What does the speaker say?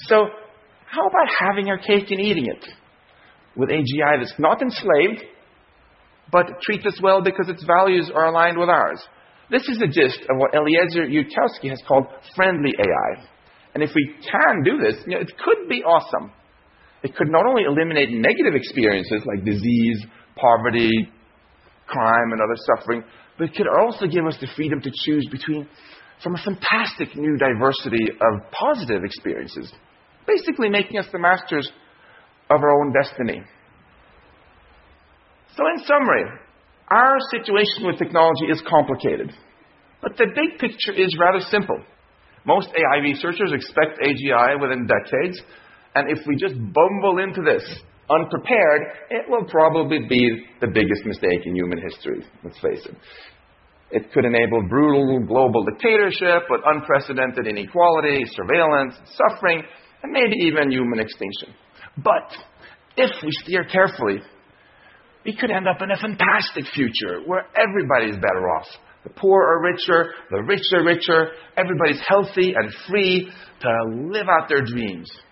So how about having our cake and eating it with AGI that's not enslaved, but treats us well because its values are aligned with ours? This is the gist of what Eliezer Yudkowsky has called friendly AI. And if we can do this, it could be awesome. It could not only eliminate negative experiences like disease, poverty, crime, and other suffering, but it could also give us the freedom to choose from a fantastic new diversity of positive experiences, basically making us the masters of our own destiny. So in summary, our situation with technology is complicated, but the big picture is rather simple. Most AI researchers expect AGI within decades, and if we just bumble into this unprepared, it will probably be the biggest mistake in human history, let's face it. It could enable brutal global dictatorship with unprecedented inequality, surveillance, suffering, and maybe even human extinction. But if we steer carefully, we could end up in a fantastic future where everybody's better off. The poor are richer, the rich are richer, everybody's healthy and free to live out their dreams.